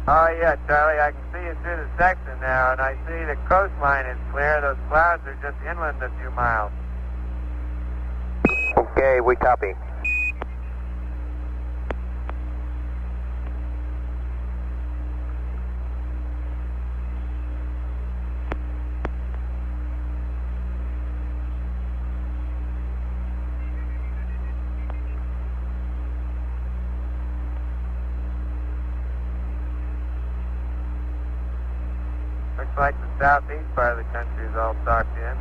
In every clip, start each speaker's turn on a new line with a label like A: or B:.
A: Oh, yeah, Charlie, I can see you through the section now, and I see the coastline is clear. Those clouds are just inland a few miles.
B: Okay, we copy.
A: Looks like the southeast part of the country is all socked in.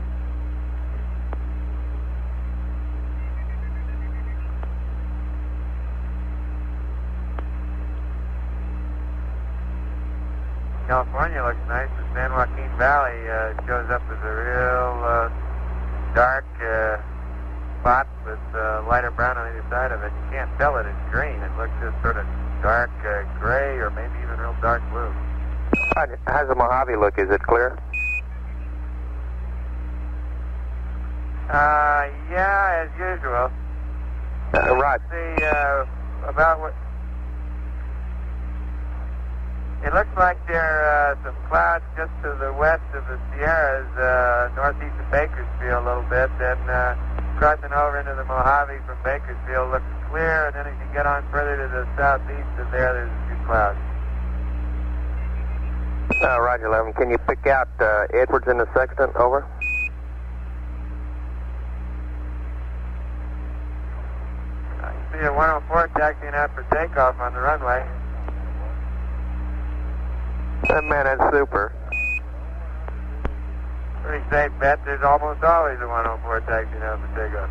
A: California looks nice. The San Joaquin Valley shows up as a real dark spot with lighter brown on either side of it. You can't tell it it's green. It looks just sort of dark gray or maybe even real dark blue.
B: How's the Mojave look? Is it clear?
A: Yeah, as usual.
B: Right.
A: See, about what... It looks like there are some clouds just to the west of the Sierras, northeast of Bakersfield a little bit, then crossing over into the Mojave from Bakersfield looks clear, and then as you get on further to the southeast of there's a few clouds.
B: Roger, 11. Can you pick out Edwards in the sextant? Over.
A: I see a 104 taxiing out for takeoff on the runway.
B: Man, that's super.
A: Pretty safe bet. There's almost always a 104 taxiing out for takeoff.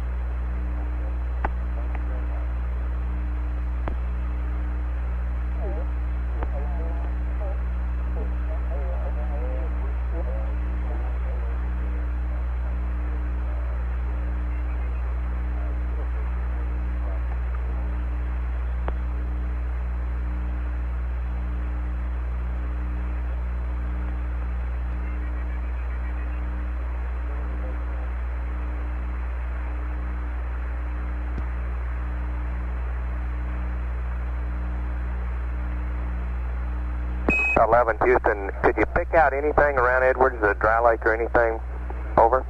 B: Houston, could you pick out anything around Edwards, the dry lake or anything? Over.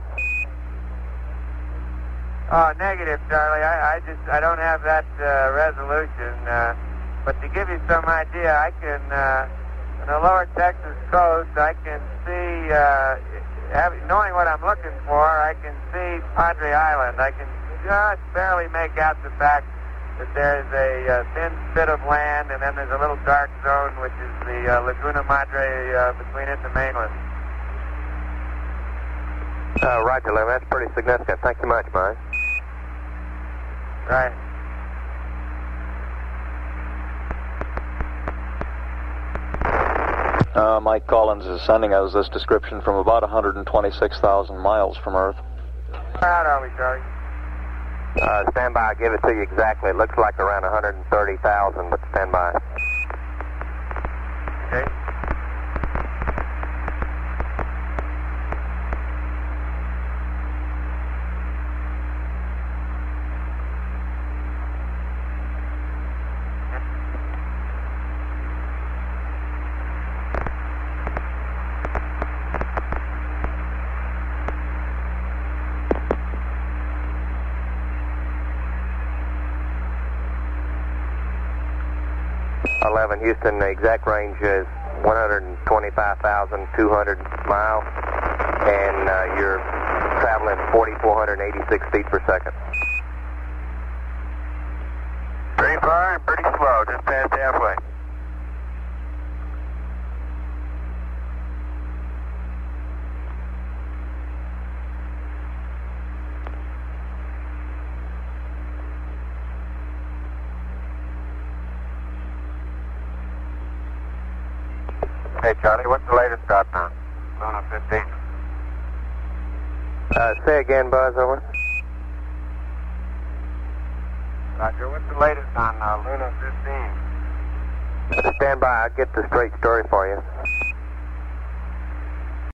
A: Oh, negative, Charlie. I don't have that resolution. But to give you some idea, I can, on the lower Texas coast, I can see, knowing what I'm looking for, I can see Padre Island. I can just barely make out the fact that there's a thin bit of land, and then there's a little dark zone, which is the Laguna Madre between it and the mainland.
B: Roger, 11. That's pretty significant. Thank you much, Mike.
A: Right.
C: Mike Collins is sending us this description from about 126,000 miles from Earth.
A: How are we, Charlie?
B: Stand by, I'll give it to you exactly. It looks like around 130,000, but stand by.
A: Okay.
B: Houston, the exact range is 125,200 miles, and you're traveling 4,486 feet per second.
A: Pretty far and pretty slow, just past halfway. Hey, Charlie, what's the latest start time? Luna 15.
B: Say again, Buzz, over.
A: Roger, what's the latest on Luna 15?
B: Stand by, I'll get the straight story for you.